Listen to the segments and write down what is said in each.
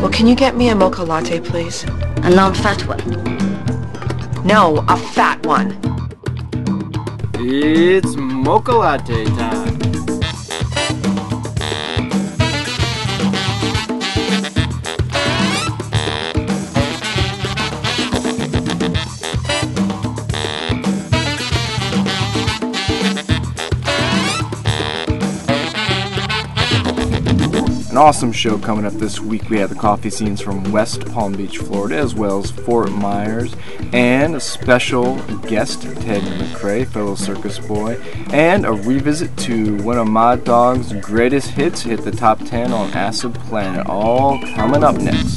Well, can you get me a mocha latte, please? A non-fat one. No, a fat one. It's mocha latte time. An awesome show coming up this week. We have the coffee scenes from West Palm Beach, Florida, as well as Fort Myers, and a special guest, Ted McRae, fellow circus boy, and a revisit to one of my dog's greatest hits, hit the top 10 on Acid Planet, all coming up next.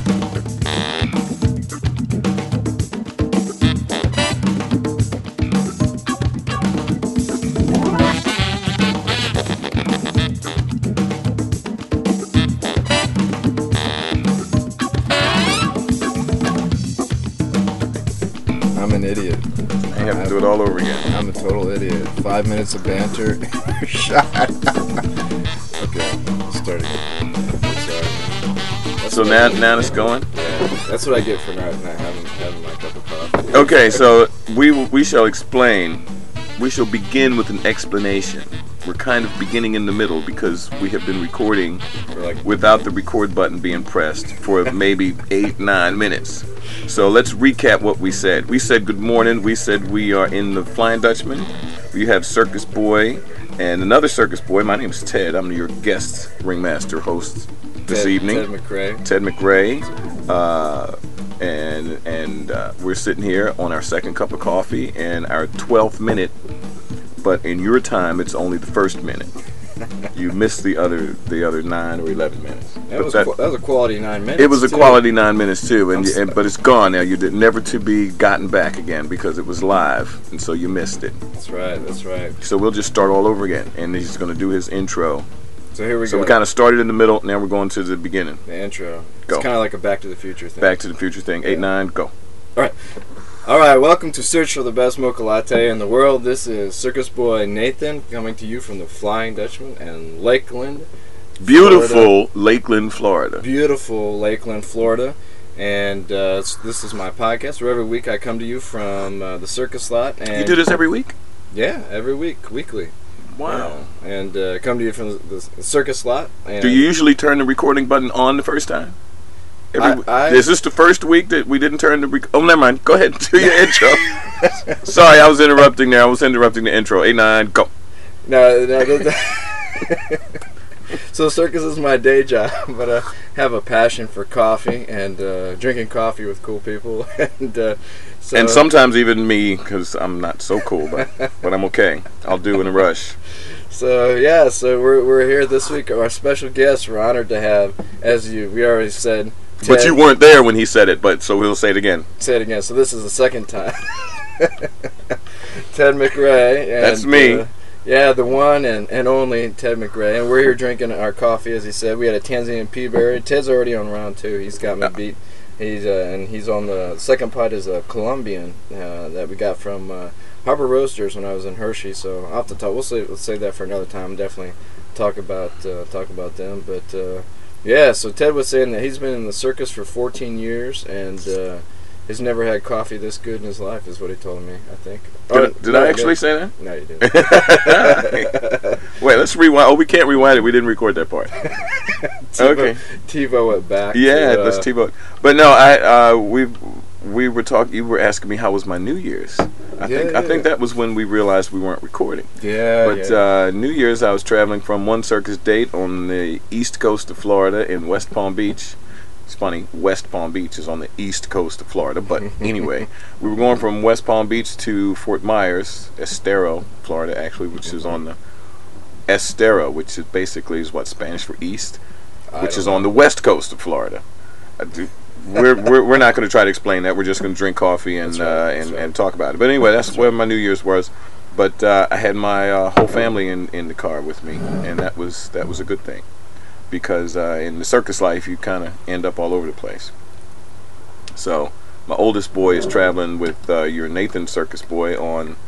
I'm an idiot. I have to do it all over again. I'm a total idiot. 5 minutes of banter. Shot. Okay, let's start again. I'm sorry. So now it's going? Yeah, that's what I get for not having my cup of coffee. Okay, so we shall explain. We shall begin with an explanation. We're kind of beginning in the middle because we have been recording without the record button being pressed for maybe 8-9 minutes. So let's recap what we said. We said good morning. We said we are in the Flying Dutchman. We have Circus Boy and another Circus Boy. My name is Ted. I'm your guest ringmaster host this evening. Ted McRae. And we're sitting here on our second cup of coffee and our 12th minute. But in your time, it's only the first minute. You missed the other 9 or 11 minutes. That was a quality 9 minutes. It was a quality 9 minutes too, but it's gone now. You did never to be gotten back again because it was live, and so you missed it. That's right. So we'll just start all over again, and he's going to do his intro. So here we go. So we kind of started in the middle. Now we're going to the beginning. The intro. Go. It's kind of like a Back to the Future thing. Back to the Future thing. 8-9, go. All right, welcome to Search for the Best Mocha Latte in the World. This is Circus Boy Nathan coming to you from the Flying Dutchman and Lakeland, Beautiful Lakeland, Florida. Beautiful Lakeland, Florida. And this is my podcast where every week I come to you from the circus lot. And You do this every week? Yeah, every week, weekly. Wow. And come to you from the circus lot. And Do you usually turn the recording button on the first time? Is this the first week that we didn't turn the oh, never mind. Go ahead and do your intro. Sorry, I was interrupting there. I was interrupting the intro. 8-9, go. No. So circus is my day job, but I have a passion for coffee and drinking coffee with cool people. And sometimes even me, because I'm not so cool, but I'm okay. I'll do in a rush. So yeah, so we're here this week. Our special guest, we're honored to have, we already said, Ted. But you weren't there when he said it, so we'll say it again. Say it again. So this is the second time. Ted McRae. And, that's me. Yeah, the one and only Ted McRae. And we're here drinking our coffee, as he said. We had a Tanzanian Peaberry. Ted's already on round 2. He's got me beat. He's on the second pot is a Colombian that we got from Harbor Roasters when I was in Hershey. So I'll have to talk. Let's save that for another time. Definitely talk about them. But yeah, so Ted was saying that he's been in the circus for 14 years and he's never had coffee this good in his life, is what he told me, I think. Did I actually say that? No, you didn't. Wait, let's rewind. Oh, we can't rewind it. We didn't record that part. Okay. TiVo it back. Yeah, let's TiVo it. But no, we were talking. You were asking me how was my New Year's. I think that was when we realized we weren't recording. Yeah. But New Year's, I was traveling from one circus date on the east coast of Florida in West Palm Beach. It's funny, West Palm Beach is on the east coast of Florida, but anyway, we were going from West Palm Beach to Fort Myers, Estero, Florida, actually, which is on the Estero, which is basically what Spanish for east, which is on the west coast of Florida. We're not going to try to explain that. We're just going to drink coffee and and talk about it. But anyway, that's where my New Year's was. But I had my whole family in the car with me, and that was a good thing. Because in the circus life, you kind of end up all over the place. So my oldest boy is traveling with your Nathan Circus Boy on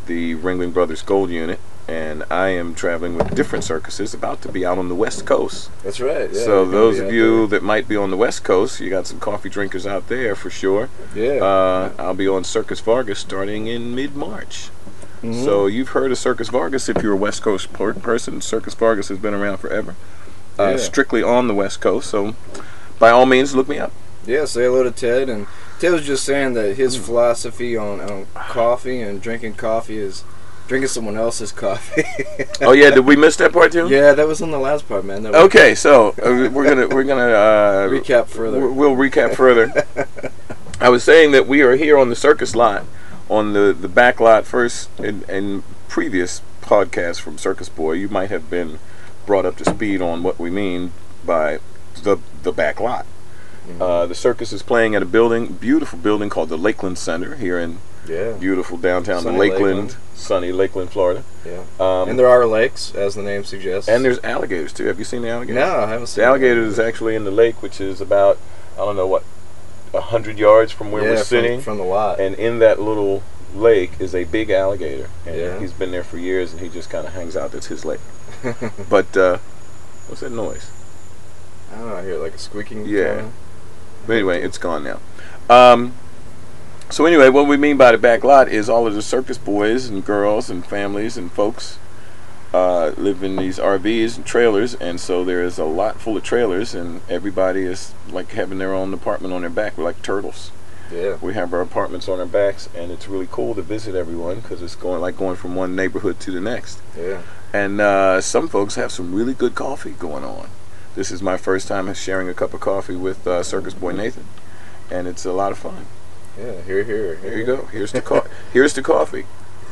the Ringling Brothers Gold Unit, and I am traveling with different circuses, about to be out on the West Coast. That's right. Yeah, So you're gonna those be of out you that might be on the West Coast, you got some coffee drinkers out there for sure. there. I'll be on Circus Vargas starting in mid-March. Mhm. So you've heard of Circus Vargas if you're a West Coast person. Circus Vargas has been around forever. Yeah. Strictly on the West Coast, so by all means, look me up. Yeah, say hello to Ted. And Ted was just saying that his philosophy on coffee and drinking coffee is drinking someone else's coffee. Oh yeah, did we miss that part too? Yeah, that was in the last part, man. Okay, so we're gonna Recap further. We'll recap further. I was saying that we are here on the circus lot, on the back lot. First, in previous podcasts from Circus Boy, you might have been brought up to speed on what we mean by the back lot. The circus is playing at a beautiful building called the Lakeland Center here in beautiful downtown Sunny Lakeland, sunny Lakeland, Florida. Yeah. And there are lakes, as the name suggests. And there's alligators too. Have you seen the alligators? No, I haven't seen the alligator is actually in the lake, which is about, I don't know what, 100 yards from where we're sitting. From the lot. And in that little lake is a big alligator, and Yeah. he's been there for years, and he just kind of hangs out. That's his lake. But what's that noise? I don't know, I hear like a squeaking. Yeah. But anyway, it's gone now. So anyway, what we mean by the back lot is all of the circus boys and girls and families and folks live in these RVs and trailers, and so there is a lot full of trailers, and everybody is like having their own apartment on their back. We're like turtles. Yeah. We have our apartments on our backs, and it's really cool to visit everyone because it's going from one neighborhood to the next. Yeah. And some folks have some really good coffee going on. This is my first time sharing a cup of coffee with Circus Boy Nathan, and it's a lot of fun. Yeah. Here Here you go. Here's the here's the coffee.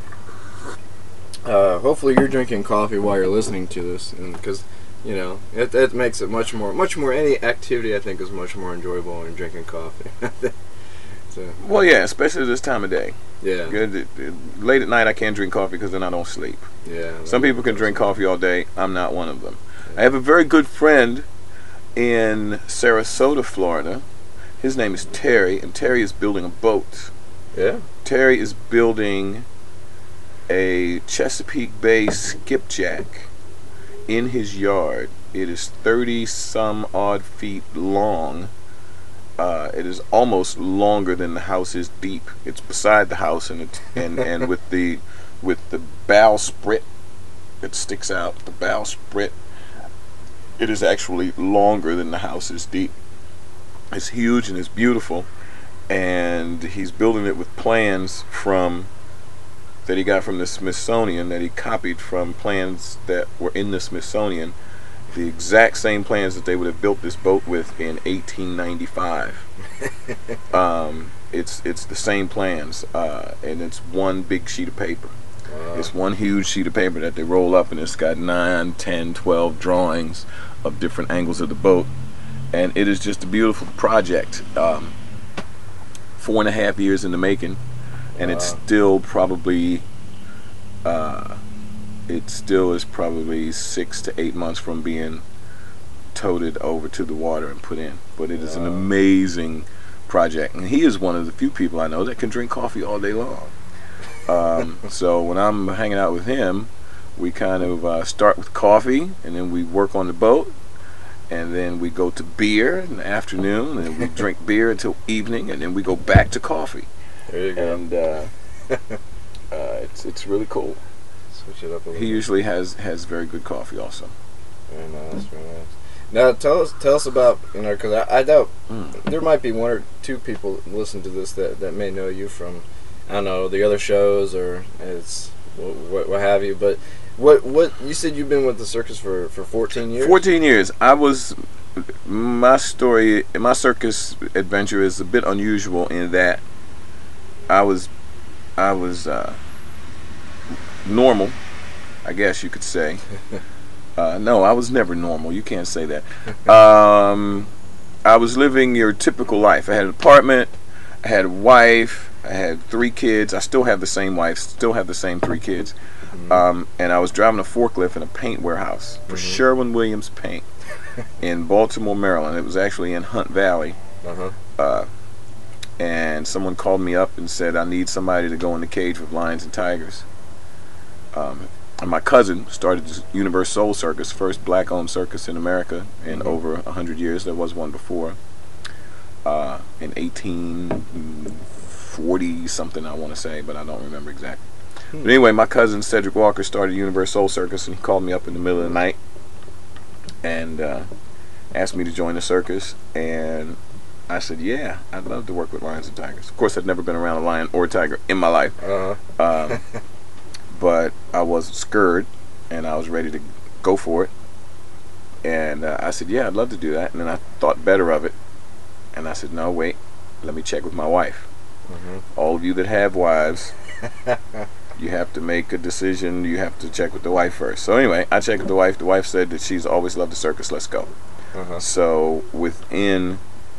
Hopefully you're drinking coffee while you're listening to this, because it makes it much more. Any activity I think is much more enjoyable when you're drinking coffee. So, Well, yeah, especially this time of day. yeah. Late at night, I can't drink coffee because then I don't sleep. Yeah. Some people can drink coffee all day. I'm not one of them. I have a very good friend in Sarasota, Florida. His name is Terry, and Terry is building a boat. Yeah. Terry is building a Chesapeake Bay skipjack in his yard. It is 30 some odd feet long. It is almost longer than the house is deep. It's beside the house, and with the bowsprit that sticks out, the bowsprit, it is actually longer than the house is deep. It's huge and it's beautiful, and he's building it with plans that he got from the Smithsonian, that he copied from plans that were in the Smithsonian, the exact same plans that they would have built this boat with in 1895. It's the same plans, and it's one big sheet of paper. Wow. It's one huge sheet of paper that they roll up, and it's got 9, 10, 12 drawings of different angles of the boat, and it is just a beautiful project. 4.5 years in the making, and it's still probably it still is probably 6 to 8 months from being toted over to the water and put in. But it is an amazing project, and he is one of the few people I know that can drink coffee all day long. So when I'm hanging out with him, we kind of start with coffee, and then we work on the boat, and then we go to beer in the afternoon, and we drink beer until evening, and then we go back to coffee. There you go. And it's really cool. Switch it up a little. He usually has very good coffee also. Very nice, very nice. Now tell us about, because I doubt there might be one or two people listen to this that may know you from, I don't know, the other shows or it's what have you. But what you said you've been with the circus for 14 years? 14 years. My circus adventure is a bit unusual in that I was normal, I guess you could say. No, I was never normal. You can't say that. I was living your typical life. I had an apartment, I had a wife, I had 3 kids. I still have the same wife, still have the same 3 kids. And I was driving a forklift in a paint warehouse for Sherwin-Williams Paint in Baltimore, Maryland. It was actually in Hunt Valley. And someone called me up and said, I need somebody to go in the cage with lions and tigers. And my cousin started this Universe Soul Circus, first black-owned circus in America in over 100 years. There was one before, in 1840 something, I want to say, but I don't remember exactly. But anyway, my cousin Cedric Walker started Universe Soul Circus, and he called me up in the middle of the night and asked me to join the circus. And I said, yeah, I'd love to work with lions and tigers. Of course, I'd never been around a lion or a tiger in my life. But I was scared, and I was ready to go for it. And I said, yeah, I'd love to do that. And then I thought better of it. And I said, no, wait, let me check with my wife. All of you that have wives, you have to make a decision. You have to check with the wife first. So anyway, I checked with the wife. The wife said that she's always loved the circus. Let's go. So within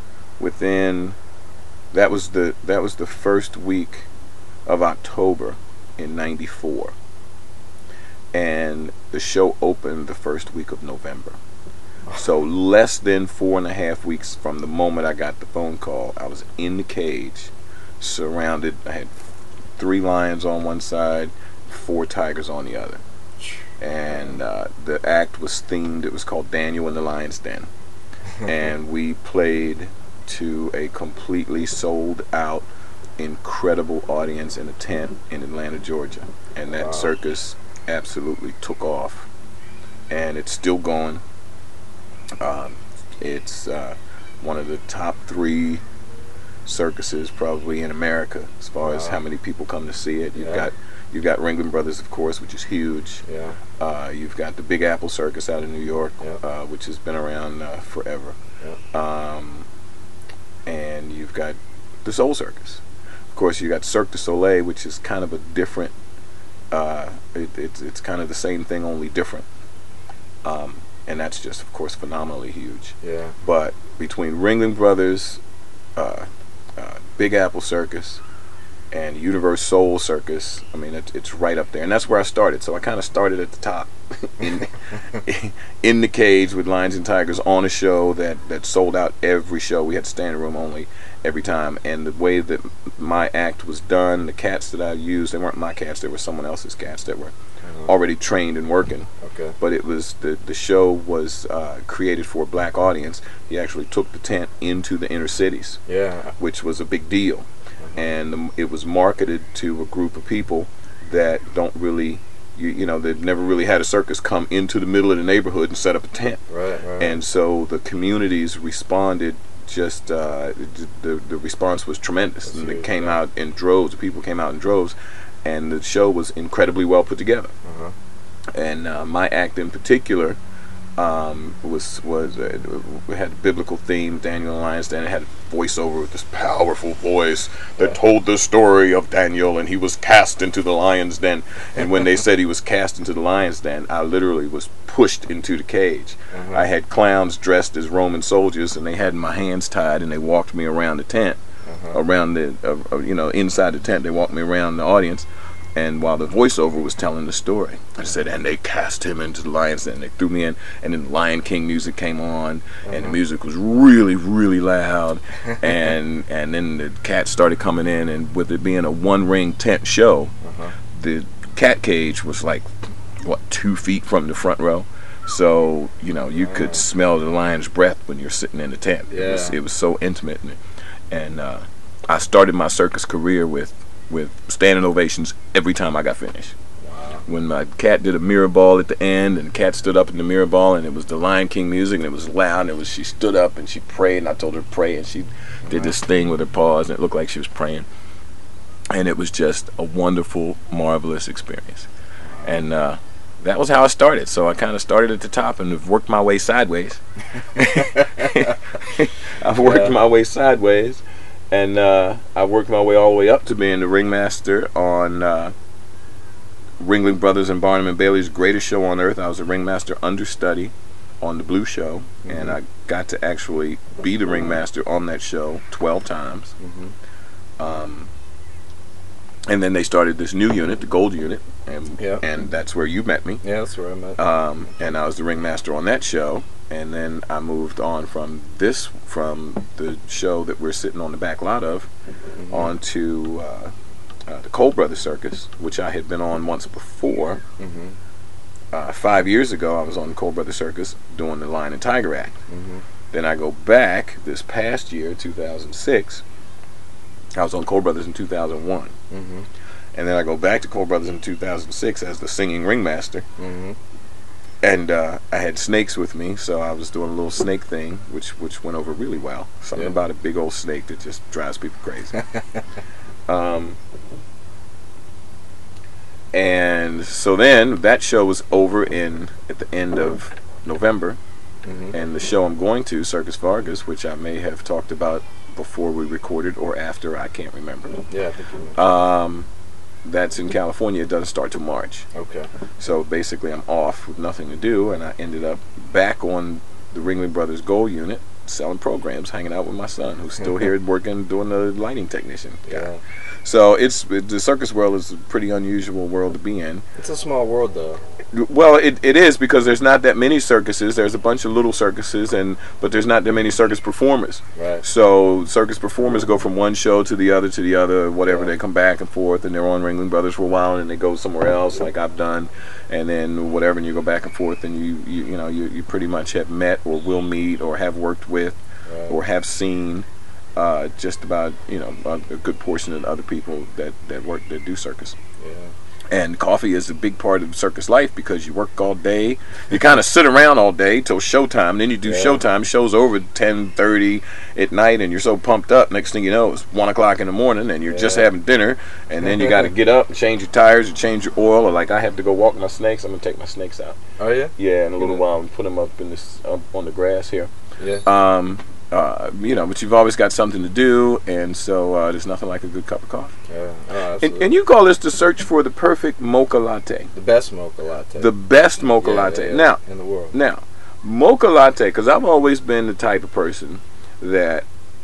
that was the first week of October in '94, and the show opened the first week of November. So less than 4.5 weeks from the moment I got the phone call, I was in the cage, surrounded. I had 3 lions on one side, 4 tigers on the other, and the act was themed. It was called Daniel and the Lion's Den, and we played to a completely sold out, incredible audience in a tent in Atlanta, Georgia. And that circus absolutely took off, and it's still going. It's one of the top 3 circuses probably in America as far as how many people come to see it. You've got Ringling Brothers, of course, which is huge. You've got the Big Apple Circus out of New York, which has been around forever. And you've got the Soul Circus. Of course, you got Cirque du Soleil, which is kind of a different. It's kind of the same thing, only different. And that's just, of course, phenomenally huge. But between Ringling Brothers, Big Apple Circus, and Universe Soul Circus, I mean, it's right up there, and that's where I started. So I kind of started at the top, in the cage with lions and tigers on a show that sold out every show. We had standing room only every time, and the way that my act was done, the cats that I used, they weren't my cats, they were someone else's cats that were already trained and working. But it was the show was created for a black audience. He actually took the tent into the inner cities, which was a big deal. And it was marketed to a group of people that don't really, they've never really had a circus come into the middle of the neighborhood and set up a tent. And so the communities responded. Just the response was tremendous, and it came out in droves. The people came out in droves, and the show was incredibly well put together. And my act in particular we had a biblical theme, Daniel and the Lion's Den. It had a voiceover with this powerful voice that told the story of Daniel, and he was cast into the lion's den. And when they said he was cast into the lion's den, I literally was pushed into the cage. I had clowns dressed as Roman soldiers, and they had my hands tied, and they walked me around the tent, around the inside the tent. They walked me around the audience. And while the voiceover was telling the story, I said, and they cast him into the lion's den. They threw me in, and then the Lion King music came on, and the music was really, really loud. And then the cats started coming in, and with it being a one-ring tent show, the cat cage was like, 2 feet from the front row. So, you could smell the lion's breath when you're sitting in the tent. It was so intimate. And I started my circus career with standing ovations every time I got finished. When my cat did a mirror ball at the end, and the cat stood up in the mirror ball, and it was the Lion King music, and it was loud, and she stood up and she prayed, and I told her to pray, and she did this thing with her paws, and it looked like she was praying. And it was just a wonderful, marvelous experience. And that was how I started. So I kind of started at the top and have worked my way sideways. I've worked my way sideways. And I worked my way all the way up to being the ringmaster on Ringling Brothers and Barnum and Bailey's Greatest Show on Earth. I was a ringmaster understudy on the Blue Show, and I got to actually be the ringmaster on that show 12 times. And then they started this new unit, the Gold Unit, and that's where you met me. Yeah, that's where I met. And I was the ringmaster on that show. And then I moved on from the show that we're sitting on the back lot of, onto the Cole Brothers Circus, which I had been on once before. Mm-hmm. 5 years ago, I was on the Cole Brothers Circus doing the Lion and Tiger Act. Mm-hmm. Then I go back this past year, 2006. I was on Cole Brothers in 2001. Mm-hmm. And then I go back to Cole Brothers in 2006 as the singing ringmaster. Mm-hmm. And I had snakes with me, so I was doing a little snake thing, which went over really well. Something about a big old snake that just drives people crazy. And so then that show was over at the end of November. Mm-hmm. And the show I'm going to, Circus Vargas, which I may have talked about before we recorded or after, I can't remember. Yeah, I think you mentioned. That's in California. It doesn't start till March. Okay. So basically I'm off with nothing to do, and I ended up back on the Ringling Brothers Gold Unit selling programs, hanging out with my son, who's still here working, doing the lighting technician guy. Yeah. So the circus world is a pretty unusual world to be in. It's a small world, though. Well, it is, because there's not that many circuses. There's a bunch of little circuses, but there's not that many circus performers. Right. So circus performers go from one show to the other, whatever. They come back and forth, and they're on Ringling Brothers for a while, and they go somewhere else, like I've done, and then whatever, and you go back and forth, and you pretty much have met or will meet or have worked with or have seen just about a good portion of the other people that do circus. Yeah. And coffee is a big part of circus life, because you work all day. You kind of sit around all day till showtime. Then you do showtime. Show's over at 10:30 at night, and you're so pumped up. Next thing you know, it's 1 o'clock in the morning, and you're just having dinner. And then you got to get up and change your tires, or change your oil, or like I have to go walk my snakes. I'm gonna take my snakes out. Oh yeah. Yeah, in a little while, and put them up on the grass here. Yeah. But you've always got something to do, and so there's nothing like a good cup of coffee. Yeah. Oh, And you call this the search for the perfect mocha latte. the best mocha latte. The best mocha latte. Now, in the world. Mocha latte, because I've always been the type of person that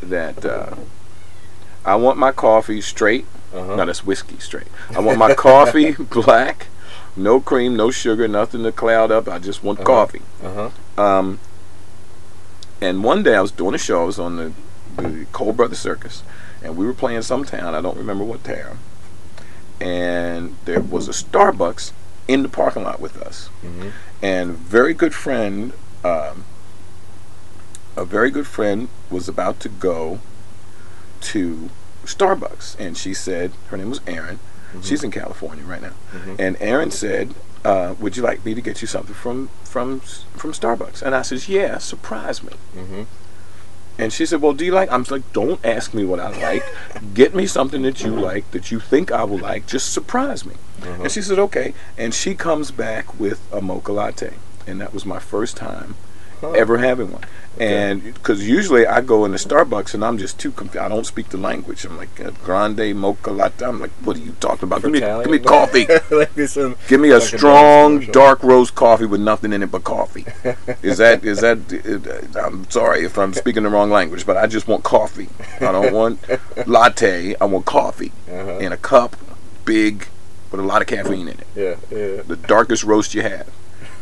I want my coffee straight. Uh-huh. No, that's whiskey straight. I want my coffee black, no cream, no sugar, nothing to cloud up. I just want coffee. Uh-huh. And one day I was doing a show. I was on the Cole Brothers Circus, and we were playing some town. I don't remember what town. And there was a Starbucks in the parking lot with us. Mm-hmm. And a very good friend was about to go to Starbucks, and she said, her name was Erin. Mm-hmm. She's in California right now. Mm-hmm. And Erin said, would you like me to get you something from Starbucks? And I says, yeah, surprise me. Mm-hmm. And she said, well, do you like? I'm like, don't ask me what I like. Get me something that you like, that you think I will like. Just surprise me. Uh-huh. And she said, okay. And she comes back with a mocha latte. And that was my first time ever having one. Okay. And because usually I go into Starbucks and I'm just too confused. I don't speak the language. I'm like, grande mocha latte. I'm like, what are you talking about? Give me coffee. Give me a strong dark roast coffee with nothing in it but coffee. Is that? I'm sorry if I'm speaking the wrong language, but I just want coffee. I don't want latte. I want coffee in a cup, big, with a lot of caffeine in it. Yeah. The darkest roast you have.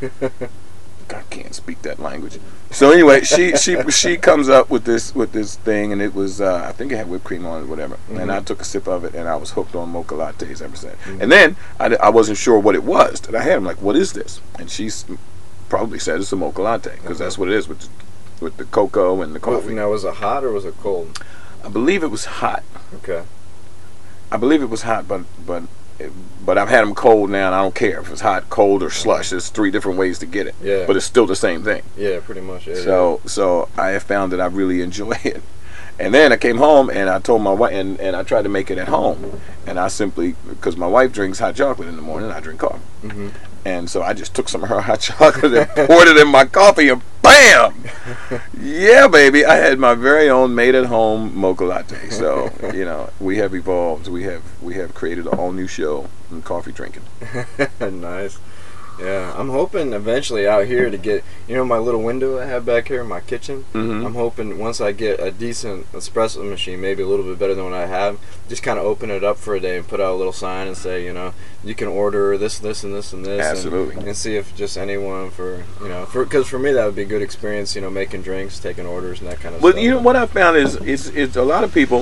I can't speak that language. So anyway, she comes up with this thing, and it was I think it had whipped cream on it, or whatever. Mm-hmm. And I took a sip of it, and I was hooked on mocha lattes ever since. Mm-hmm. And then I wasn't sure what it was that I had. I'm like, what is this? And she probably said it's a mocha latte, because that's what it is with the cocoa and the coffee. Now, was it hot or was it cold? I believe it was hot. Okay. I believe it was hot, but I've had them cold now, and I don't care if it's hot, cold, or slush. There's 3 different ways to get it. Yeah. But it's still the same thing. Yeah, pretty much. Yeah, so I have found that I really enjoy it. And then I came home, and I told my wife, and I tried to make it at home. And I simply, because my wife drinks hot chocolate in the morning, I drink coffee. Mm-hmm. And so I just took some of her hot chocolate and poured it in my coffee, and bam! Yeah, baby, I had my very own made-at-home mocha latte. So, we have evolved. We have created an all-new show in coffee drinking. Nice. Yeah, I'm hoping eventually out here to get, my little window I have back here in my kitchen. Mm-hmm. I'm hoping once I get a decent espresso machine, maybe a little bit better than what I have, just kind of open it up for a day and put out a little sign and say, you can order this, this, and this, and this. Absolutely. And see if just anyone because for me that would be a good experience, making drinks, taking orders, and that kind of stuff. But what I found is a lot of people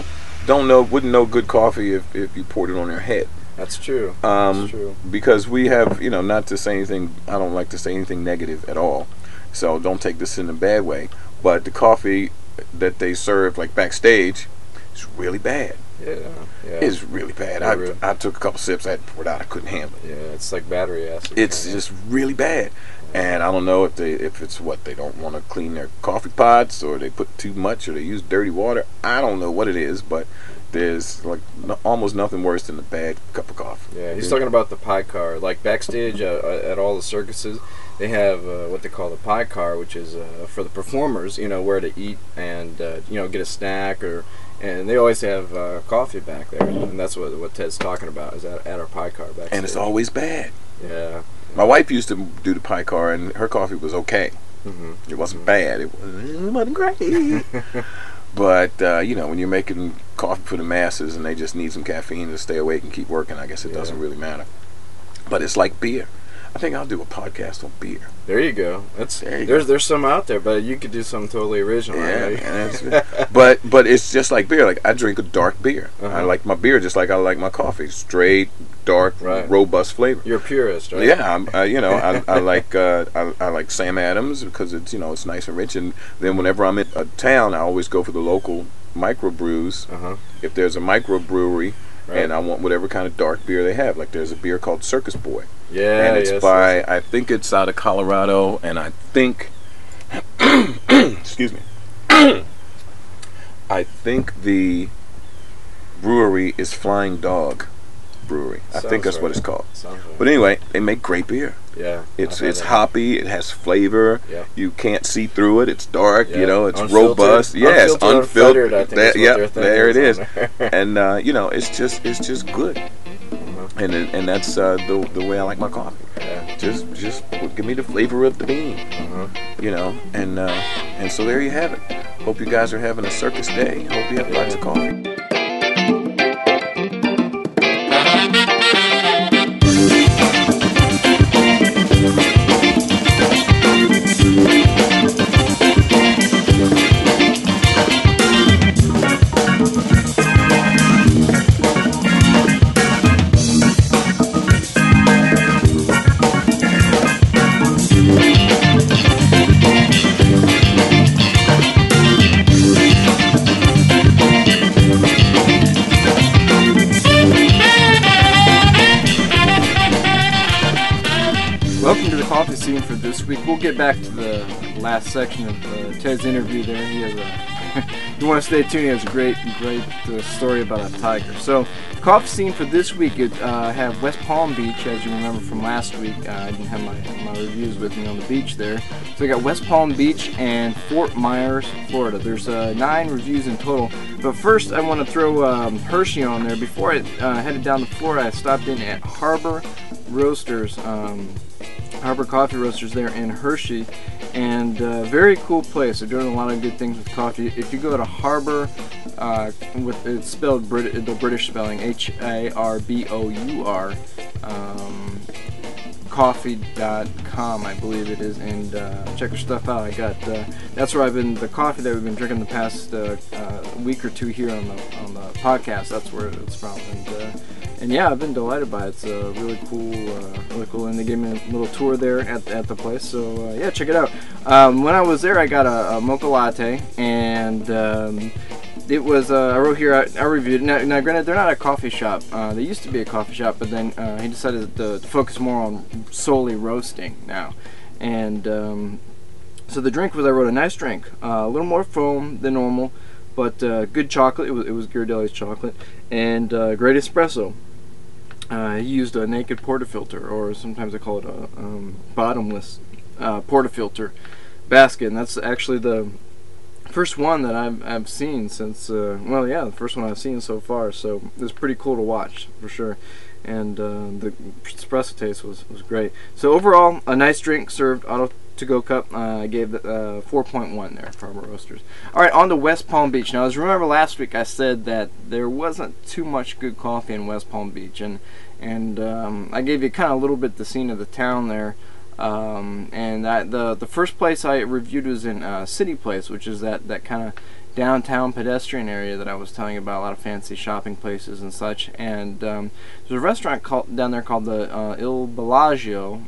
wouldn't know good coffee if you poured it on their head. That's true. That's true. Because we have, not to say anything, I don't like to say anything negative at all. So don't take this in a bad way. But the coffee that they serve, like backstage, is really bad. Yeah. It's really bad. I took a couple sips, I had poured out, I couldn't handle it. Yeah, it's like battery acid. It's just really bad. And I don't know if it's what they don't want to clean their coffee pots, or they put too much, or they use dirty water. I don't know what it is, but there's like almost nothing worse than a bad cup of coffee. Yeah, he's talking about the pie car. Like backstage at all the circuses, they have what they call the pie car, which is for the performers, where to eat and get a snack, and they always have coffee back there, and that's what Ted's talking about, is at our pie car backstage. And it's always bad. Yeah. My wife used to do the pie car, and her coffee was okay. Mm-hmm. It wasn't bad. It wasn't great. But when you're making coffee for the masses and they just need some caffeine to stay awake and keep working, I guess it doesn't really matter. But it's like beer. I think I'll do a podcast on beer. There you go. There's some out there, but you could do something totally original. Yeah, but it's just like beer. Like I drink a dark beer. I like my beer just like I like my coffee, straight, dark, robust flavor. You're a purist, right? Yeah, I like Sam Adams because it's it's nice and rich. And then whenever I'm in a town, I always go for the local microbrews. If there's a microbrewery. Right. And I want whatever kind of dark beer they have. Like there's a beer called Circus Boy. Yeah, and it's by, I think it's out of Colorado, and I think, excuse me, I think the brewery is Flying Dog Brewery. I think that's what it's called. But anyway, they make great beer. Yeah, it's hoppy. It has flavor. Yeah. You can't see through it. It's dark. Yeah. It's robust. Yes, unfiltered. I think there it is. And it's just good. And that's the way I like my coffee. Yeah. Just give me the flavor of the bean. And so there you have it. Hope you guys are having a circus day. Hope you have lots of coffee. Welcome to the coffee scene for this week. We'll get back to the last section of Ted's interview there. He has you want to stay tuned. He has a great story about a tiger. So, coffee scene for this week, I have West Palm Beach, as you remember from last week. I didn't have my reviews with me on the beach there. So I got West Palm Beach and Fort Myers, Florida. There's 9 reviews in total. But first, I want to throw Hershey on there. Before I headed down to Florida, I stopped in at Harbor Roasters. Harbor Coffee Roasters there in Hershey, and very cool place. They're doing a lot of good things with coffee. If you go to Harbor, it's spelled the British spelling, HARBOUR, coffee.com, I believe it is, and check their stuff out. I got that's where the coffee that we've been drinking the past week or two here on the podcast. That's where it's from, and yeah, I've been delighted by it. It's really cool, and they gave me a little tour there at the place. So yeah, check it out. When I was there, I got a mocha latte, and it was I wrote here I reviewed it. Now granted, they're not a coffee shop. They used to be a coffee shop, but then he decided to focus more on solely roasting now. And so the drink was, I wrote, a nice drink, a little more foam than normal, but good chocolate. It was Ghirardelli's chocolate, and great espresso. He used a naked portafilter, or sometimes I call it a bottomless portafilter basket, and that's actually the first one that I've seen since, the first one I've seen so far, so it was pretty cool to watch, for sure. And the espresso taste was great. So overall, a nice drink served auto to-go cup. I gave it 4.1 there for Harbor Roasters. Alright, on to West Palm Beach. Now, as you remember last week, I said that there wasn't too much good coffee in West Palm Beach, and I gave you kind of a little bit the scene of the town there. And the first place I reviewed was in City Place, which is that kind of downtown pedestrian area that I was telling you about, a lot of fancy shopping places and such. And there's a restaurant down there called the Il Bellagio,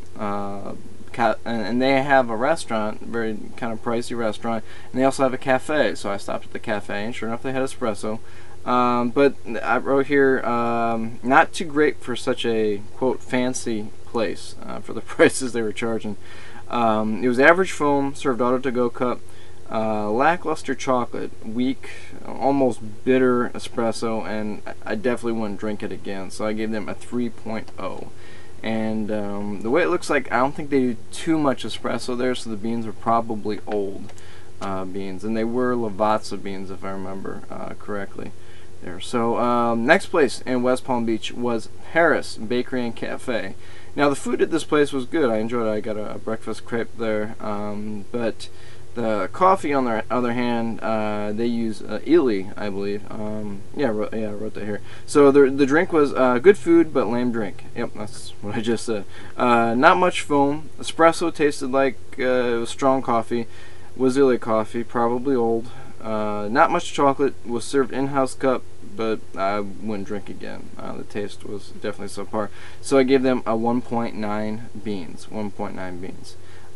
and they have a restaurant, very kind of pricey restaurant, and they also have a cafe. So I stopped at the cafe, and sure enough, they had espresso. But I wrote here, not too great for such a, quote, fancy place for the prices they were charging. It was average foam, served auto-to-go cup, lackluster chocolate, weak, almost bitter espresso, and I definitely wouldn't drink it again. So I gave them a 3.0. And the way it looks like, I don't think they do too much espresso there, so the beans are probably old beans, and they were Lavazza beans if I remember correctly there. So next place in West Palm Beach was Harris Bakery and Cafe. Now the food at this place was good. I enjoyed it. I got a breakfast crepe there, but the coffee, on the other hand, they use Ely, I believe. I wrote that here. So the drink was good food, but lame drink. Yep, that's what I just said. Not much foam. Espresso tasted like strong coffee. Was Ely coffee, probably old. Not much chocolate. Was served in-house cup, but I wouldn't drink again. The taste was definitely subpar. So I gave them a 1.9 beans. 1.9 beans.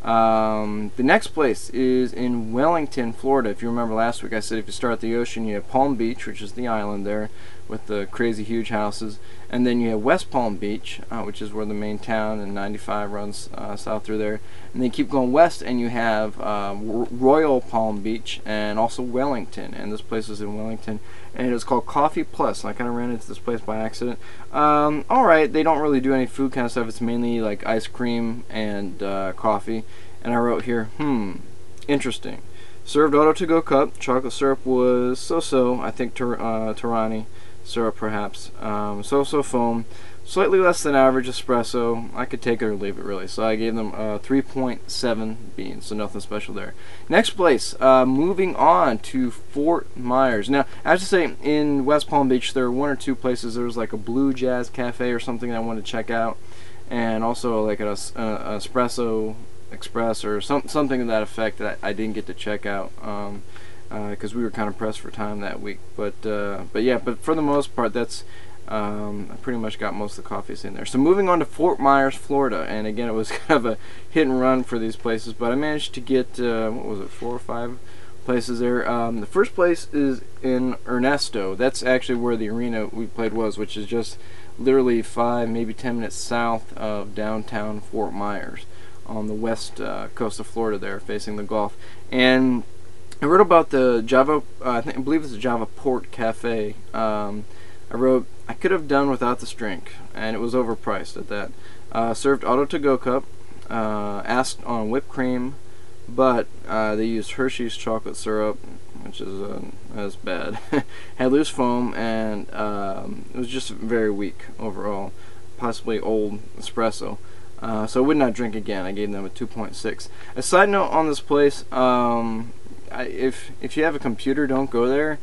The next place is in Wellington, Florida. If you remember last week, I said if you start at the ocean, you have Palm Beach, which is the island there with the crazy huge houses, and then you have West Palm Beach, which is where the main town, and 95 runs south through there. And then you keep going west, and you have Royal Palm Beach and also Wellington. And this place is in Wellington, and it was called Coffee Plus. And I kind of ran into this place by accident. All right, they don't really do any food kind of stuff. It's mainly like ice cream and coffee. And I wrote here, interesting. Served auto-to-go cup. Chocolate syrup was so-so. I think Torani syrup perhaps. So-so foam. Slightly less than average espresso. I could take it or leave it really. So I gave them 3.7 beans. So nothing special there. Next place, moving on to Fort Myers. Now, I have to say, in West Palm Beach, there are one or two places. There was like a Blue Jazz Cafe or something that I wanted to check out. And also like an espresso express or something to that effect that I didn't get to check out because we were kind of pressed for time that week. But for the most part, that's I pretty much got most of the coffees in there. So moving on to Fort Myers, Florida, and again it was kind of a hit and run for these places, but I managed to get 4 or 5 places there. The first place is in Ernesto. That's actually where the arena we played was, which is just literally 5, maybe 10 minutes south of downtown Fort Myers, on the west coast of Florida there, facing the Gulf. And I wrote about the Java, I believe it's the Java Port Cafe. I wrote, I could have done without this drink, and it was overpriced at that. Served auto-to-go cup, asked on whipped cream, but they used Hershey's chocolate syrup, which is bad. Had loose foam, and it was just very weak overall, possibly old espresso. So I would not drink again. I gave them a 2.6. A side note on this place, if you have a computer, don't go there.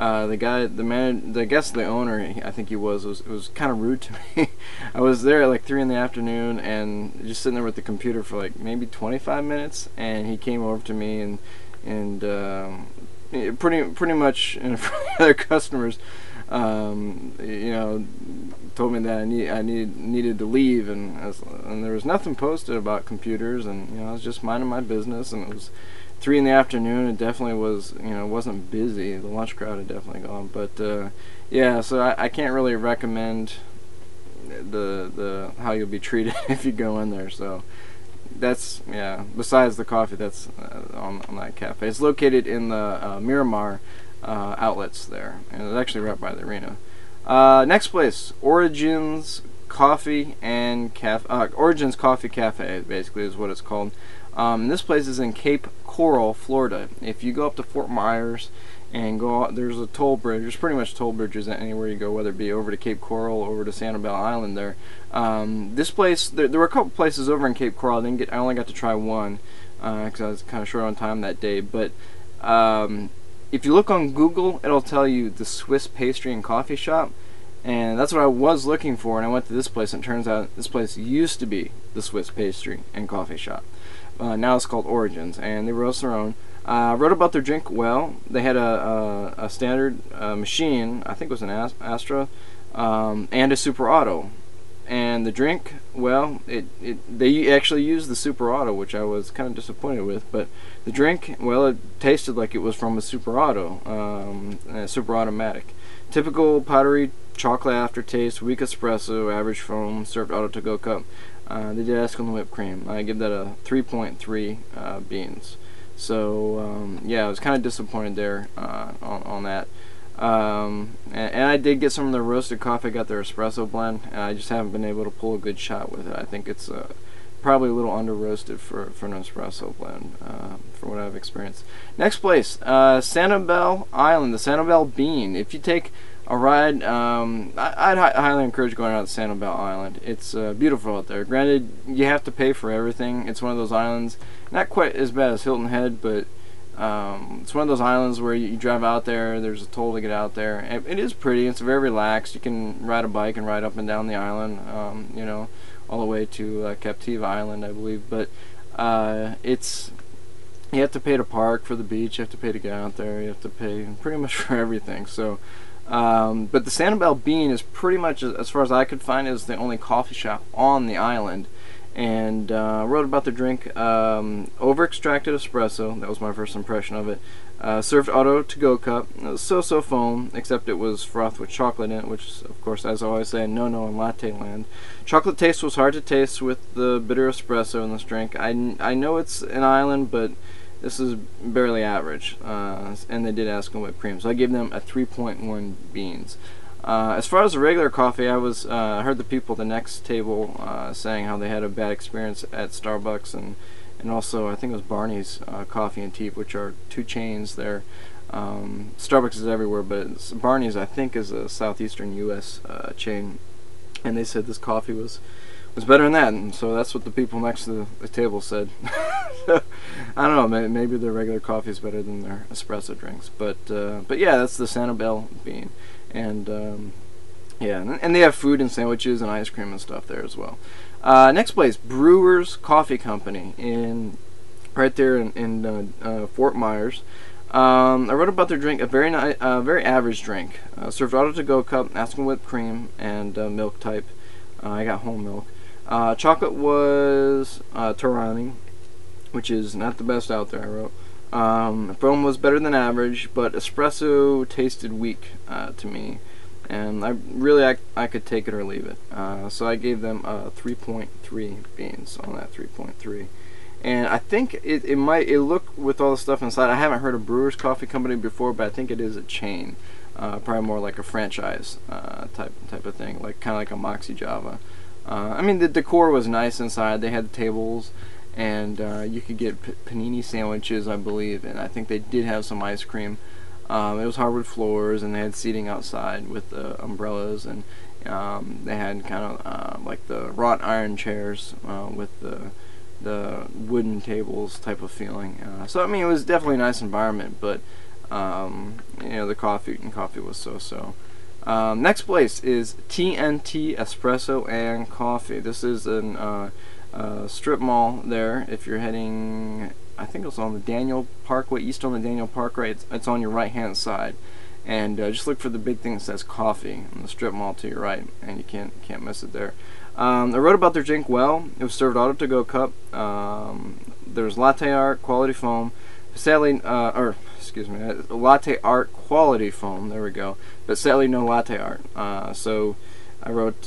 The owner, I think he was kind of rude to me. I was there at like 3 in the afternoon and just sitting there with the computer for like maybe 25 minutes, and he came over to me and pretty much in front of other customers, told me that I needed to leave, and there was nothing posted about computers, and I was just minding my business, and it was 3 in the afternoon. It definitely was, it wasn't busy. The lunch crowd had definitely gone, but so I can't really recommend the how you'll be treated if you go in there. So that's besides the coffee, that's on that cafe. It's located in the Miramar outlets there, and it's actually right by the arena. Next place, Origins Coffee and Origins Coffee Cafe, basically is what it's called. This place is in Cape Coral, Florida. If you go up to Fort Myers and go out, there's a toll bridge. There's pretty much toll bridges anywhere you go, whether it be over to Cape Coral or over to Sanibel Island there. This place, there were a couple places over in Cape Coral. I only got to try one because I was kind of short on time that day. But if you look on Google, it'll tell you the Swiss Pastry and Coffee Shop. And that's what I was looking for, and I went to this place, and it turns out this place used to be the Swiss Pastry and Coffee Shop. Now it's called Origins, and they roast their own. Wrote about their drink well. They had a standard machine, I think it was an Astra, and a Super Auto. And the drink, well, they actually used the Super Auto, which I was kind of disappointed with. But the drink, well, it tasted like it was from a Super Auto, a Super Automatic. Typical powdery chocolate aftertaste, weak espresso, average foam, served auto to go cup. They did ask on the whipped cream. I give that a 3.3 beans. So yeah, I was kind of disappointed there on that. And I did get some of the roasted coffee. I got their espresso blend. I just haven't been able to pull a good shot with it. I think it's probably a little under roasted for an espresso blend, from what I've experienced. Next place, Sanibel Island, the Sanibel Bean. If you take a ride, I'd highly encourage going out to Sanibel Island. It's beautiful out there. Granted, you have to pay for everything. It's one of those islands, not quite as bad as Hilton Head, but it's one of those islands where you drive out there, there's a toll to get out there. It is pretty, it's very relaxed. You can ride a bike and ride up and down the island, you know, all the way to Captiva Island, I believe. But you have to pay to park for the beach, you have to pay to get out there, you have to pay pretty much for everything. So, but the Sanibel Bean is pretty much, as far as I could find, is the only coffee shop on the island. And wrote about the drink, over-extracted espresso. That was my first impression of it. Served auto to-go cup. It was so foam, except it was frothed with chocolate in it, which, of course, as I always say, no in latte land. Chocolate taste was hard to taste with the bitter espresso in this drink. I know it's an island, but this is barely average. And they did ask on whipped cream, so I gave them a 3.1 beans. As far as the regular coffee, I was heard the people at the next table saying how they had a bad experience at Starbucks, and also I think it was Barney's Coffee and Tea, which are two chains there. Starbucks is everywhere, but Barney's, I think, is a southeastern U.S. Chain, and they said this coffee was better than that, and so that's what the people next to the table said. I don't know, maybe their regular coffee is better than their espresso drinks, but yeah, that's the Sanibel Bean. And yeah, and they have food and sandwiches and ice cream and stuff there as well. Next place, Brewers Coffee Company, right there in Fort Myers. I wrote about their drink, a very average drink. Served auto to go cup, asking whipped cream and milk type. I got whole milk. Chocolate was Torani, which is not the best out there, I wrote. Foam was better than average, but espresso tasted weak to me, and I could take it or leave it. So I gave them 3.3 beans on that 3.3. And I think it look with all the stuff inside. I haven't heard of Brewers Coffee Company before, but I think it is a chain, probably more like a franchise type of thing, like kind of like a Moxie Java. I mean, the decor was nice inside. They had the tables. And you could get panini sandwiches, I believe, and I think they did have some ice cream. It was hardwood floors, and they had seating outside with umbrellas, and they had kind of like the wrought iron chairs with the wooden tables type of feeling. So I mean, it was definitely a nice environment, but you know, the coffee was so. Next place is TNT Espresso and Coffee. This is an strip mall there. If you're heading, I think it's on the Daniel Parkway, east on the Daniel Parkway. It's on your right hand side, and just look for the big thing that says coffee in the strip mall to your right, and you can't miss it there. I wrote about their drink well. It was served auto to go cup. There's latte art, quality foam. Sadly, latte art quality foam. There we go. But sadly, no latte art. So I wrote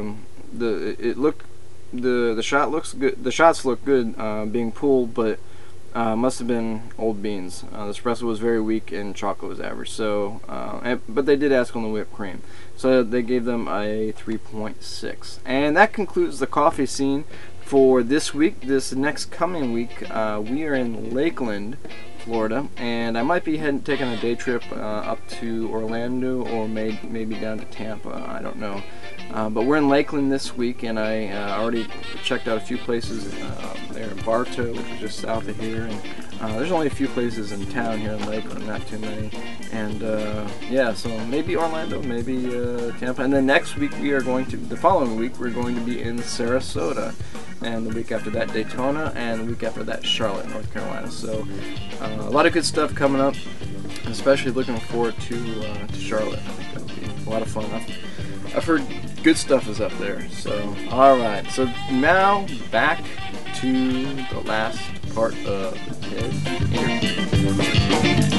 the shot looks good. The shots look good being pulled, but must have been old beans. The espresso was very weak and chocolate was average. So, but they did ask on the whipped cream, so they gave them a 3.6. And that concludes the coffee scene for this week. This next coming week, we are in Lakeland, Florida, and I might be taking a day trip up to Orlando or maybe down to Tampa. I don't know. But we're in Lakeland this week, and I already checked out a few places there in Bartow, which is just south of here. And there's only a few places in town here in Lakeland, not too many. And yeah, so maybe Orlando, maybe Tampa. And then next week the following week, we're going to be in Sarasota. And the week after that, Daytona. And the week after that, Charlotte, North Carolina. So a lot of good stuff coming up. Especially looking forward to Charlotte. I think that'll be a lot of fun. I've heard good stuff is up there. So, alright. So now back to the last part of the TED interview.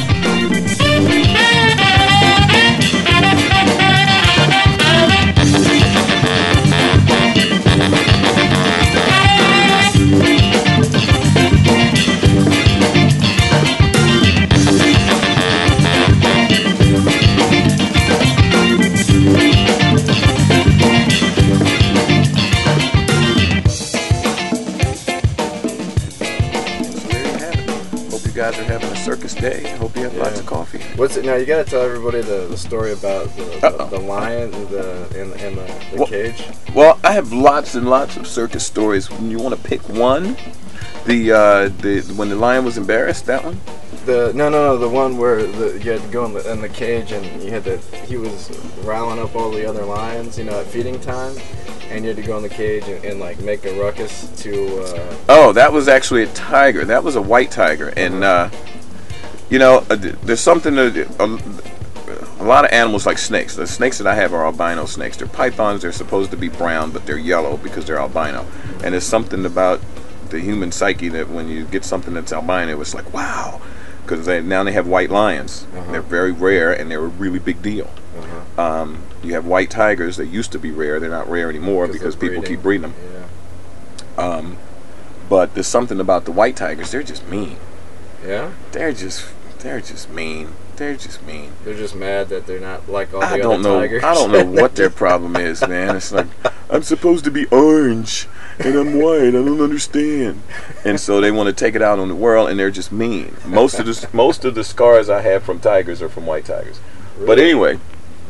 Guys are having a circus day. Hope you have lots of coffee. What's it now? You got to tell everybody the story about the lion and the cage. Well, I have lots and lots of circus stories. When you want to pick one, the when the lion was embarrassed, that one. No, the one where you had to go in the cage and he was riling up all the other lions, at feeding time. And you had to go in the cage and like make a ruckus to. Oh, that was actually a tiger. That was a white tiger, and there's something that a lot of animals like snakes. The snakes that I have are albino snakes. They're pythons. They're supposed to be brown, but they're yellow because they're albino. And there's something about the human psyche that when you get something that's albino, it's like wow, because now they have white lions. They're very rare and they're a really big deal. You have white tigers. They used to be rare. They're not rare anymore because people keep breeding them. Yeah. But there's something about the white tigers. They're just mean. Yeah. They're just mean. They're just mean. They're just mad that they're not like all the other tigers. I don't know what their problem is, man. It's like I'm supposed to be orange and I'm white. I don't understand. And so they want to take it out on the world, and they're just mean. Most of the scars I have from tigers are from white tigers. Really? But anyway.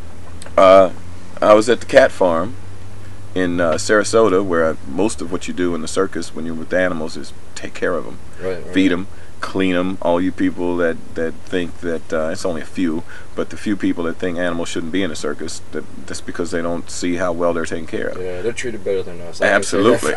I was at the cat farm in Sarasota, where most of what you do in the circus when you're with animals is take care of them, right. Feed them, clean them. All you people that think that it's only a few, but the few people that think animals shouldn't be in a circus, that's because they don't see how well they're taken care of. Yeah, they're treated better than us. Absolutely.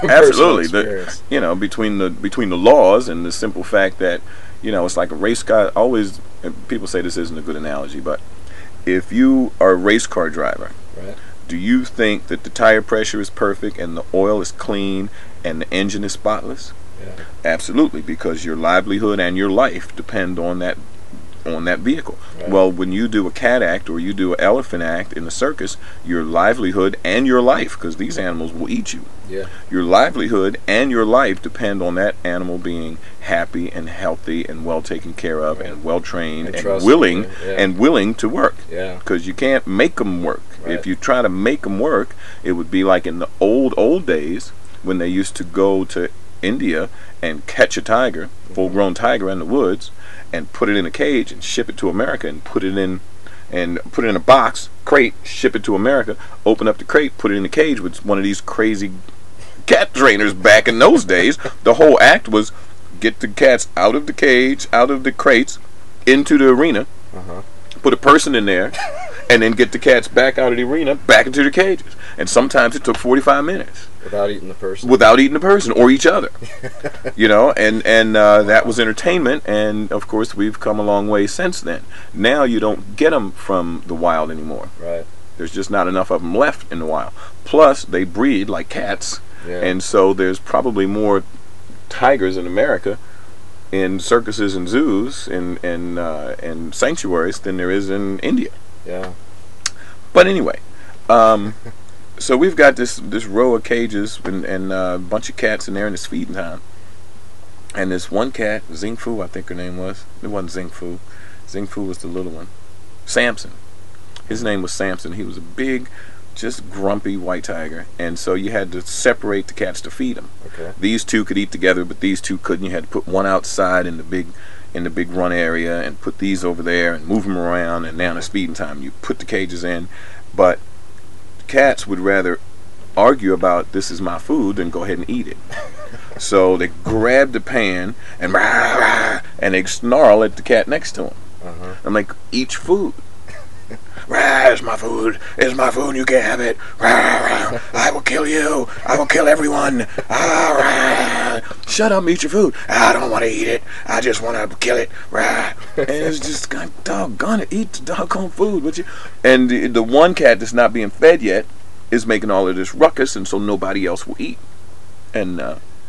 Between the laws and the simple fact that it's like a race car. Always people say this isn't a good analogy, but if you are a race car driver, right. Do you think that the tire pressure is perfect and the oil is clean and the engine is spotless? Yeah. Absolutely, because your livelihood and your life depend on that vehicle. Right. Well, when you do a cat act or you do an elephant act in the circus, your livelihood and your life, because these animals will eat you. Yeah. Your livelihood and your life depend on that animal being happy and healthy and well taken care of, right. And well trained and willing to work. Yeah. Because you can't make them work. Right. If you try to make them work, it would be like in the old days when they used to go to India and catch a tiger, full-grown tiger in the woods, and put it in a cage and ship it to America and put it in a box, crate, ship it to America, open up the crate, put it in the cage with one of these crazy cat trainers back in those days. The whole act was get the cats out of the cage, out of the crates, into the arena, put a person in there, and then get the cats back out of the arena, back into the cages. And sometimes it took 45 minutes. Without eating the person or each other. And that was entertainment, and of course we've come a long way since then. Now you don't get them from the wild anymore. Right. There's just not enough of them left in the wild. Plus they breed like cats, and so there's probably more tigers in America in circuses and zoos and sanctuaries than there is in India. Yeah. But anyway, so we've got this row of cages and a bunch of cats in there, and it's feeding time. And this one cat, Xingfu, I think her name was. It wasn't Xingfu. Xingfu was the little one. Samson. His name was Samson. He was a big, just grumpy white tiger, and so you had to separate the cats to feed them. Okay. These two could eat together, but these two couldn't. You had to put one outside in the big run area and put these over there and move them around, and now it's feeding time. You put the cages in, but cats would rather argue about this is my food than go ahead and eat it. So they grab the pan and they snarl at the cat next to them. I'm like, eat your food. It's my food. It's my food. You can't have it. I will kill you. I will kill everyone. Shut up, eat your food. I don't want to eat it. I just want to kill it. And it's just like, doggone it, eat the doggone food. And the one cat that's not being fed yet is making all of this ruckus, and so nobody else will eat. And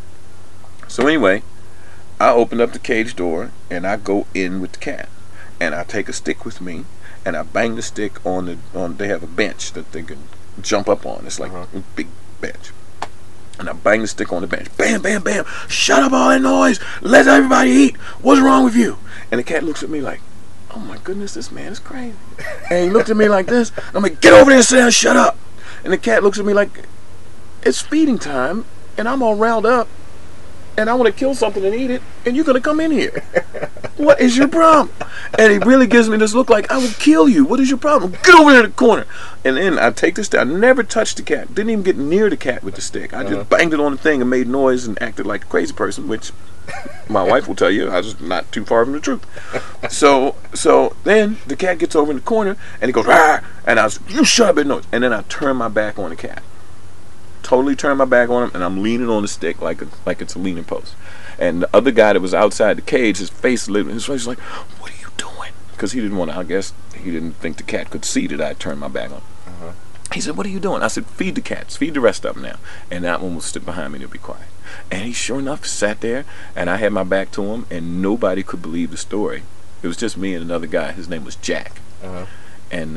so anyway, I open up the cage door and I go in with the cat, and I take a stick with me. And I bang the stick on they have a bench that they can jump up on. It's like a big bench. And I bang the stick on the bench. Bam, bam, bam. Shut up all that noise. Let everybody eat. What's wrong with you? And the cat looks at me like, oh my goodness, this man is crazy. And he looked at me like this. And I'm like, get over there and sit down, shut up. And the cat looks at me like, it's feeding time. And I'm all riled up. And I want to kill something and eat it, and you're going to come in here. What is your problem? And he really gives me this look like, I will kill you. What is your problem? Get over there in the corner. And then I take this stick. I never touched the cat. Didn't even get near the cat with the stick. I just banged it on the thing and made noise and acted like a crazy person, which my wife will tell you I was not too far from the truth. So then the cat gets over in the corner, and he goes, rah! And I was, you shut up and noise. And then I turn my back on the cat. Totally turn my back on him, and I'm leaning on the stick like it's a leaning post. And the other guy that was outside the cage, his face was like, what are you doing? Because he didn't want to, I guess he didn't think the cat could see that I turned my back on him. He said, what are you doing? I said, feed the cats, feed the rest of them now. And that one will sit behind me and he'll be quiet. And he sure enough sat there, and I had my back to him, and nobody could believe the story. It was just me and another guy. His name was Jack. And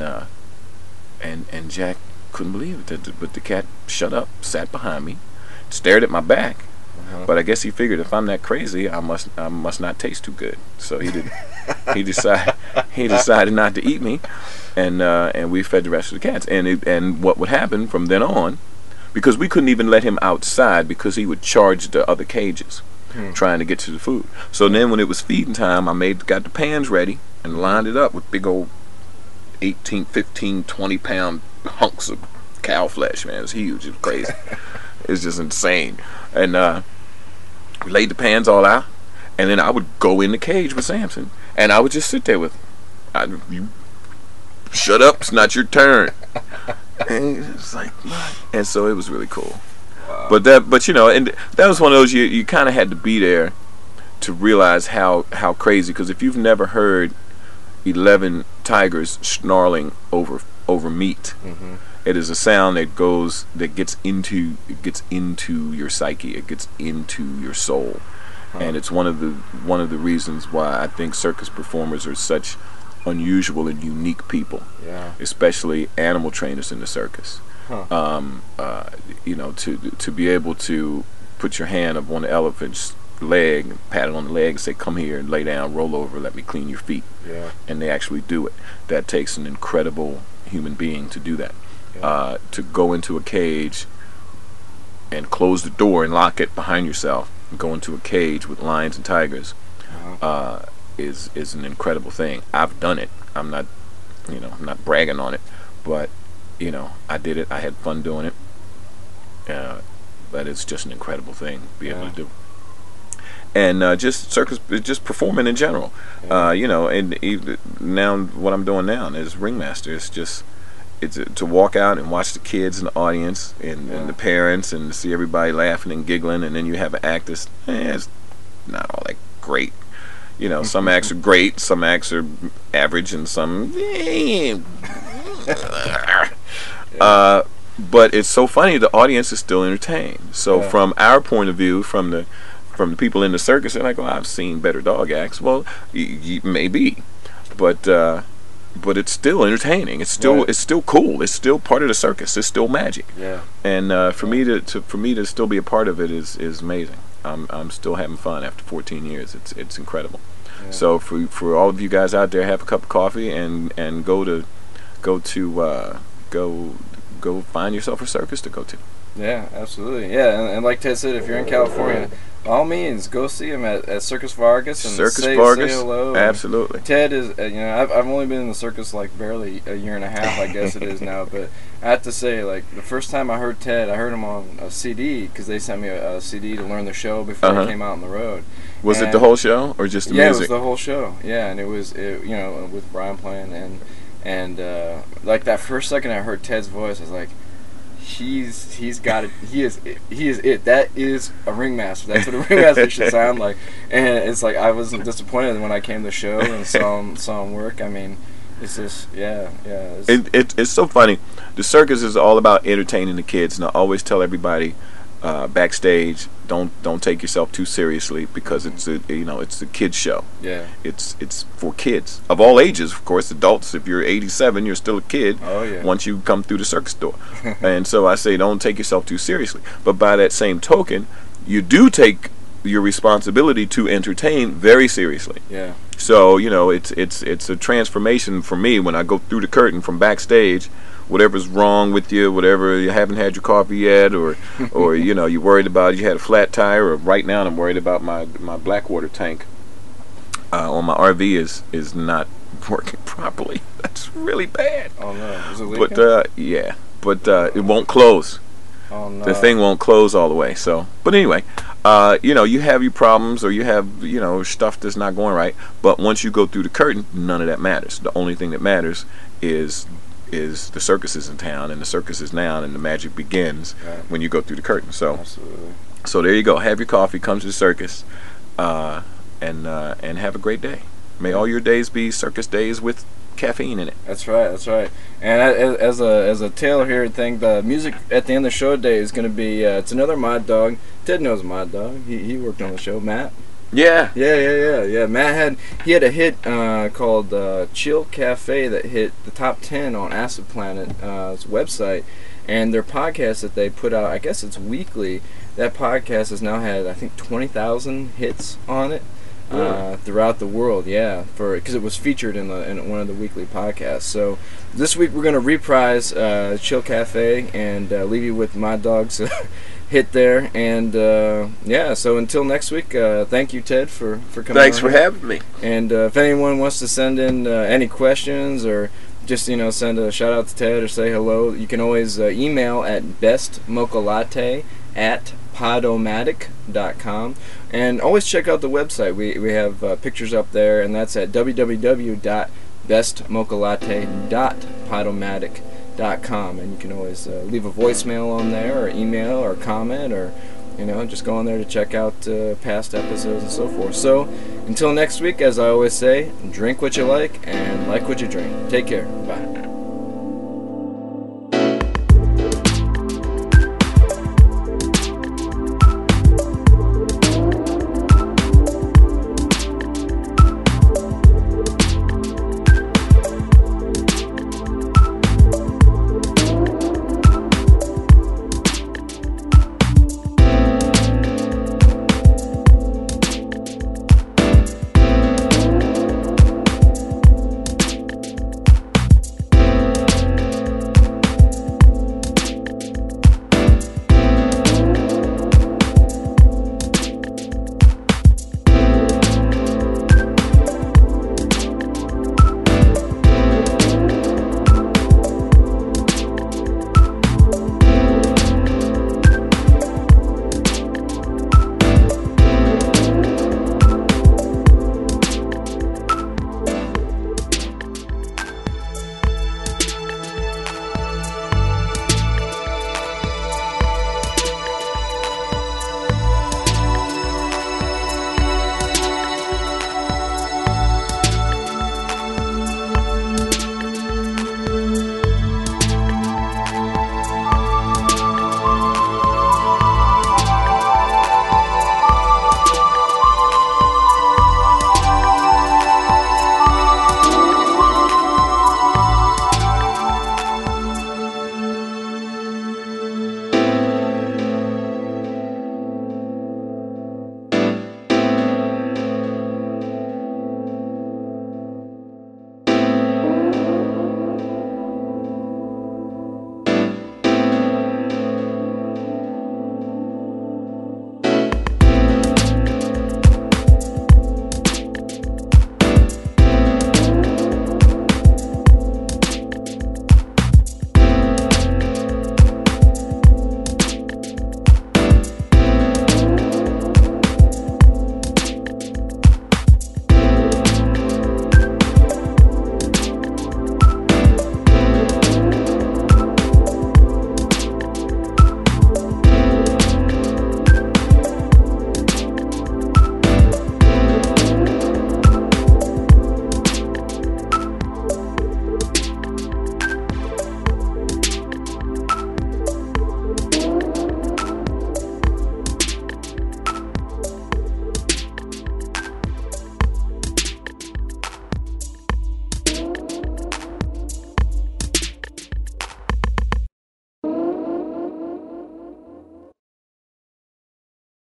Jack couldn't believe it, but the cat shut up, sat behind me, stared at my back. But I guess he figured if I'm that crazy, I must not taste too good. So he decided not to eat me, and we fed the rest of the cats. And what would happen from then on, because we couldn't even let him outside because he would charge the other cages trying to get to the food. So then when it was feeding time, got the pans ready and lined it up with big old 18, 15, 20 pound hunks of cow flesh, man. It was huge. It was crazy. It was just insane. And we laid the pans all out, and then I would go in the cage with Samson, and I would just sit there with him. You shut up, it's not your turn. And it's like, and so it was really cool. Wow. But you know, and that was one of those you kind of had to be there to realize how crazy. Because if you've never heard 11 tigers snarling over meat, it is a sound that gets into your psyche. It gets into your soul, and it's one of the reasons why I think circus performers are such unusual and unique people. Yeah. Especially animal trainers in the circus. You know, to be able to put your hand up on the elephant's leg, pat it on the leg, and say, "Come here and lay down, roll over, let me clean your feet." Yeah. And they actually do it. That takes an incredible human being to do that. Yeah. To go into a cage and close the door and lock it behind yourself, and go into a cage with lions and tigers, is an incredible thing. I've done it. I'm not bragging on it, but you know, I did it. I had fun doing it. But it's just an incredible thing to be able to do. And just circus, just performing in general. You know, and even now what I'm doing now as ringmaster is just to walk out and watch the kids in the audience and the parents and to see everybody laughing and giggling, and then you have an act that's it's not all that great. You know, some acts are great, some acts are average, and some. But it's so funny. The audience is still entertained. So from our point of view, from the people in the circus, they're like, "Oh, I've seen better dog acts." Well, maybe, but it's still entertaining. It's still cool. It's still part of the circus. It's still magic. Yeah. And for me to still be a part of it is amazing. I'm still having fun after 14 years. It's incredible. Yeah. So for all of you guys out there, have a cup of coffee and go find yourself a circus to go to. Yeah, absolutely. Yeah, and like Ted said, if you're in California, all means, go see him at Circus Vargas and Circus say Vargas, hello. absolutely. Ted is, I've only been in the circus like barely a year and a half, I guess it is now. But I have to say, like the first time I heard Ted, I heard him on a CD because they sent me a CD to learn the show before he came out on the road. Was it the whole show or just the music? Yeah, it was the whole show. Yeah, and it was with Brian playing and like that first second I heard Ted's voice, I was like, he's got it. He is it. That is a ringmaster. That's what a ringmaster should sound like. And it's like I wasn't disappointed when I came to the show and saw him work. I mean, it's just it's so funny. The circus is all about entertaining the kids, and I always tell everybody backstage, don't take yourself too seriously because it's a kids show. Yeah. It's for kids of all ages, of course. Adults, if you're 87, you're still a kid. Oh yeah. Once you come through the circus door. And so I say don't take yourself too seriously. But by that same token, you do take your responsibility to entertain very seriously. Yeah. So, it's a transformation for me when I go through the curtain from backstage. Whatever's wrong with you, whatever you haven't had your coffee yet, or you're worried about you had a flat tire, or right now I'm worried about my Blackwater tank on my RV is not working properly. That's really bad. Oh no, is it leaking? But it won't close. Oh no. The thing won't close all the way. So, but anyway, you have your problems or you have stuff that's not going right. But once you go through the curtain, none of that matters. The only thing that matters is the circus is in town, and the circus is now, and the magic begins when you go through the curtain. So, absolutely. So there you go. Have your coffee. Come to the circus, and have a great day. May all your days be circus days with caffeine in it. That's right. That's right. And as a Taylor here thing, the music at the end of the show today is going to be it's another Mod Dog. Ted knows Mod Dog. He worked on the show. Matt. Yeah. Matt had a hit called Chill Cafe that hit the top 10 on Acid Planet's website, and their podcast that they put out, I guess it's weekly. That podcast has now had, I think, 20,000 hits on it throughout the world. Yeah, because it was featured in one of the weekly podcasts. So this week we're going to reprise Chill Cafe and leave you with Mod Dog's hit there, and so until next week, thank you, Ted, for coming. Thanks for having me. And if anyone wants to send in any questions or just send a shout out to Ted or say hello, you can always email at bestmochalatte@podomatic.com, and always check out the website. We have pictures up there, and that's at www.bestmochalatte.podomatic.com, and you can always leave a voicemail on there, or email, or comment, or just go on there to check out past episodes and so forth. So until next week, as I always say, drink what you like and what you drink. Take care. Bye.